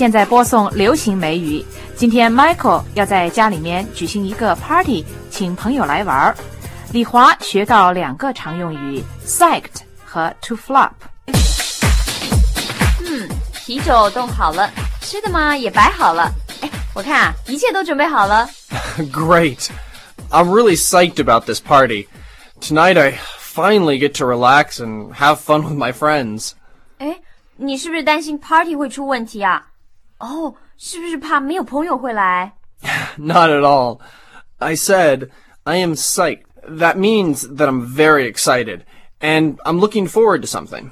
现在播送流行美语。今天 Michael 要在家里面举行一个 party， 请朋友来玩。李华学到2个常用语 psyched 和 to flop。 啤酒冻好了，吃的嘛也摆好了。我看啊，一切都准备好了。 Great. I'm really psyched about this party. Tonight I finally get to relax and have fun with my friends. 你是不是担心 party 会出问题啊？是不是怕没有朋友会来？ Not at all. I said I am psyched. That means that I'm very excited, and I'm looking forward to something.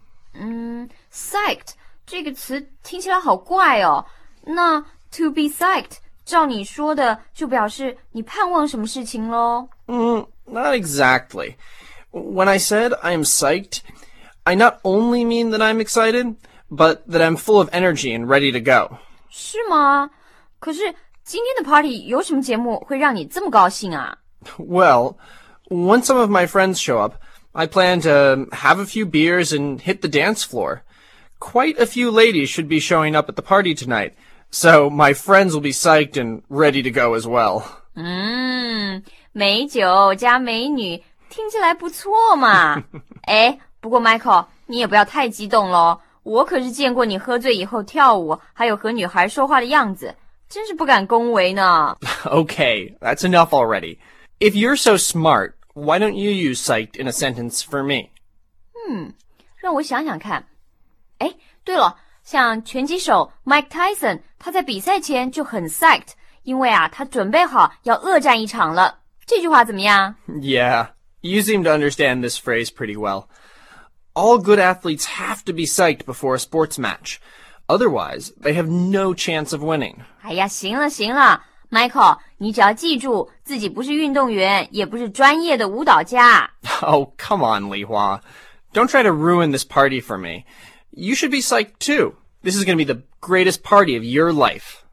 Psyched 这个词听起来好怪哦。那 to be psyched 照你说的就表示你盼望什么事情咯。 Not exactly. When I said I am psyched, I not only mean that I'm excited, but that I'm full of energy and ready to go. 是吗？可是今天的 party 有什么节目会让你这么高兴啊？ Well, once some of my friends show up, I plan to have a few beers and hit the dance floor. Quite a few ladies should be showing up at the party tonight, so my friends will be psyched and ready to go as well. 美酒加美女听起来不错嘛。不过 Michael 你也不要太激动咯，我可是见过你喝醉以后跳舞还有和女孩说话的样子，真是不敢恭维呢。 Okay, that's enough already. If you're so smart, why don't you use psyched in a sentence for me? 让我想想看。对了，像拳击手 Mike Tyson 他在比赛前就很 psyched， 因为他准备好要恶战一场了。这句话怎么样？ Yeah, you seem to understand this phrase pretty well. All good athletes have to be psyched before a sports match. Otherwise, they have no chance of winning. 行了 Michael 你只要记住自己不是运动员也不是专业的舞蹈家。 Oh, come on, Li Hua. Don't try to ruin this party for me. You should be psyched too. This is going to be the greatest party of your life.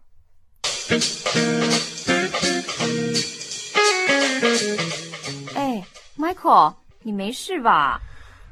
Michael 你没事吧？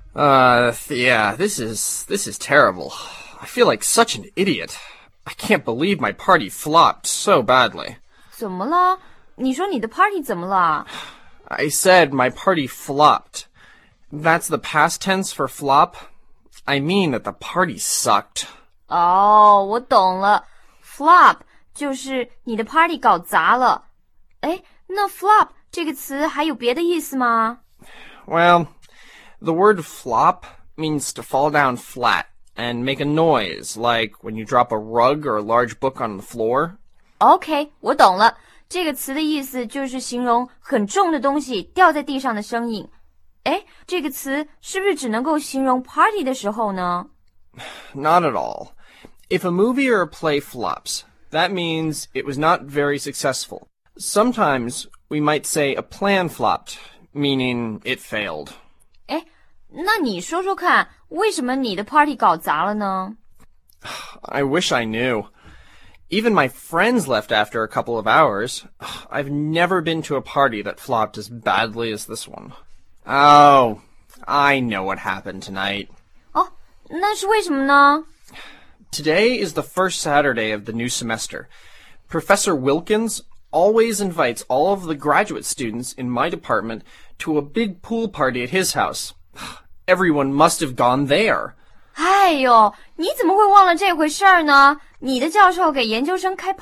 Yeah, this is terrible. I feel like such an idiot. I can't believe my party flopped so badly. 怎么了？你说你的 party 怎么了？ I said my party flopped. That's the past tense for flop. I mean that the party sucked. 我懂了。flop 就是你的 party 搞砸了。那 flop 这个词还有别的意思吗？ Well, the word flop means to fall down flat and make a noise, like when you drop a rug or a large book on the floor. OK, 我懂了。这个词的意思就是形容很重的东西掉在地上的声音。这个词是不是只能够形容 party 的时候呢？ Not at all. If a movie or a play flops, that means it was not very successful. Sometimes we might say a plan flopped, meaning it failed. 那你说说看，为什么你的 party 搞砸了呢？ I wish I knew. Even my friends left after a couple of hours. I've never been to a party that flopped as badly as this one. Oh, I know what happened tonight. 那是为什么呢？ Today is the first Saturday of the new semester. Professor Wilkins always invites all of the graduate students in my department to a big pool party at his house. Everyone must have gone there. 你怎么会忘了这回事儿呢？你的教授给研究生开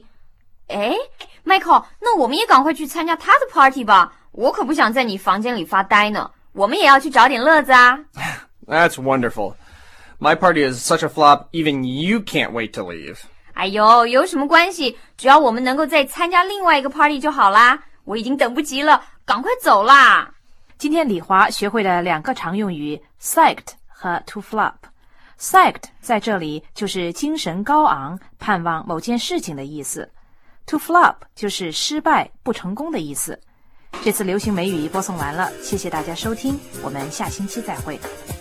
party。Michael 那我们也赶快去参加他的 party 吧，我可不想在你房间里发呆呢，我们也要去找点乐子啊。 That's wonderful. My party is such a flop, even you can't wait to leave. 有什么关系？只要我们能够再参加另外一个 party 就好啦。我已经等不及了，赶快走啦。 今天李华学会了2个常用语 psyched 和 to flop。 psyched 在这里就是精神高昂，盼望某件事情的意思。 to flop 就是失败不成功的意思。这次流行美语播送完了，谢谢大家收听，我们下星期再会。